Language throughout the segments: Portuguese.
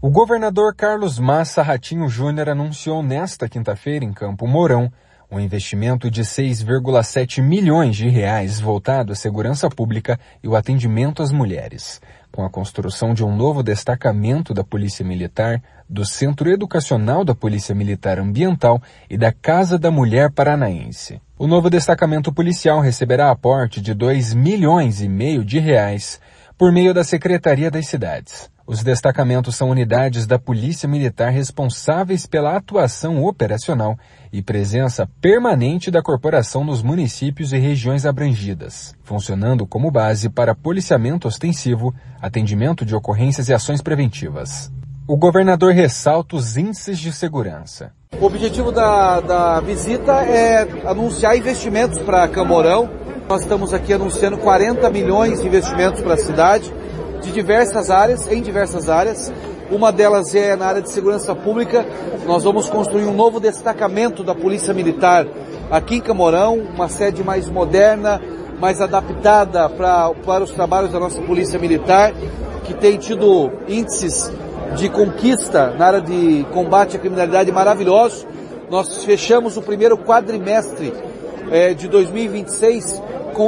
O governador Carlos Massa Ratinho Júnior anunciou nesta quinta-feira em Campo Mourão um investimento de 6,7 milhões de reais voltado à segurança pública e o atendimento às mulheres, com a construção de um novo destacamento da Polícia Militar, do Centro Educacional da Polícia Militar Ambiental e da Casa da Mulher Paranaense. O novo destacamento policial receberá aporte de 2,5 milhões de reais por meio da Secretaria das Cidades. Os destacamentos são unidades da Polícia Militar responsáveis pela atuação operacional e presença permanente da corporação nos municípios e regiões abrangidas, funcionando como base para policiamento ostensivo, atendimento de ocorrências e ações preventivas. O governador ressalta os índices de segurança. O objetivo da visita é anunciar investimentos para Camorão. Nós estamos aqui anunciando 40 milhões de investimentos para a cidade, em diversas áreas. Uma delas é na área de segurança pública. Nós vamos construir um novo destacamento da Polícia Militar aqui em Camorão, uma sede mais moderna, mais adaptada para os trabalhos da nossa Polícia Militar, que tem tido índices de conquista na área de combate à criminalidade maravilhosos. Nós fechamos o primeiro quadrimestre de 2026 com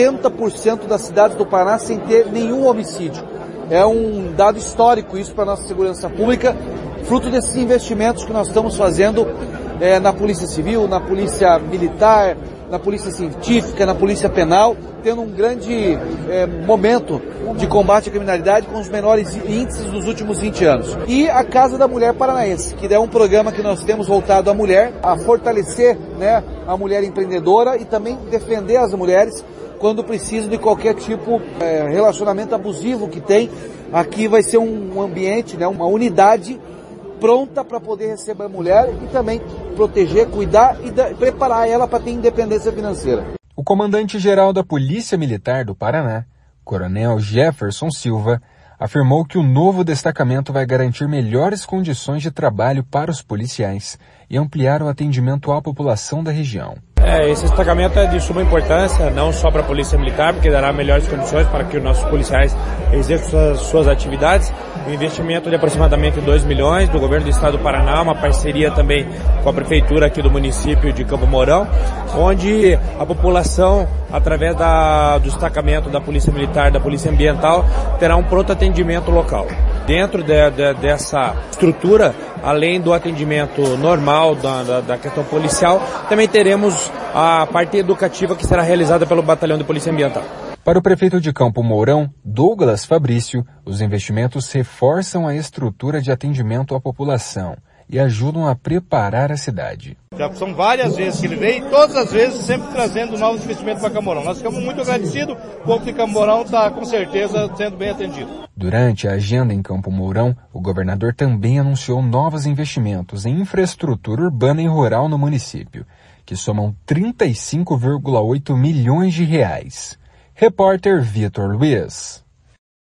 70% das cidades do Paraná sem ter nenhum homicídio. É um dado histórico isso para a nossa segurança pública, fruto desses investimentos que nós estamos fazendo na Polícia Civil, na Polícia Militar, na Polícia Científica, na Polícia Penal, tendo um grande momento de combate à criminalidade com os menores índices dos últimos 20 anos. E a Casa da Mulher Paranaense, que é um programa que nós temos voltado à mulher, a fortalecer, a mulher empreendedora e também defender as mulheres quando precisam de qualquer tipo de relacionamento abusivo que tem. Aqui vai ser um ambiente, uma unidade pronta para poder receber a mulher e também proteger, cuidar e preparar ela para ter independência financeira. O comandante-geral da Polícia Militar do Paraná, Coronel Jefferson Silva, afirmou que o novo destacamento vai garantir melhores condições de trabalho para os policiais e ampliar o atendimento à população da região. Esse destacamento é de suma importância, não só para a Polícia Militar, porque dará melhores condições para que os nossos policiais executem suas atividades. Um investimento de aproximadamente 2 milhões do governo do estado do Paraná, uma parceria também com a prefeitura aqui do município de Campo Mourão, onde a população, através do destacamento da Polícia Militar, da Polícia Ambiental, terá um pronto atendimento local. Dentro dessa estrutura, além do atendimento normal da questão policial, também teremos a parte educativa que será realizada pelo Batalhão de Polícia Ambiental. Para o prefeito de Campo Mourão, Douglas Fabrício, os investimentos reforçam a estrutura de atendimento à população e ajudam a preparar a cidade. Já são várias vezes que ele veio e todas as vezes sempre trazendo novos investimentos para Camorão. Nós ficamos muito agradecidos, o povo de Camorão está com certeza sendo bem atendido. Durante a agenda em Campo Mourão, o governador também anunciou novos investimentos em infraestrutura urbana e rural no município, que somam 35,8 milhões de reais. Repórter Vitor Luiz.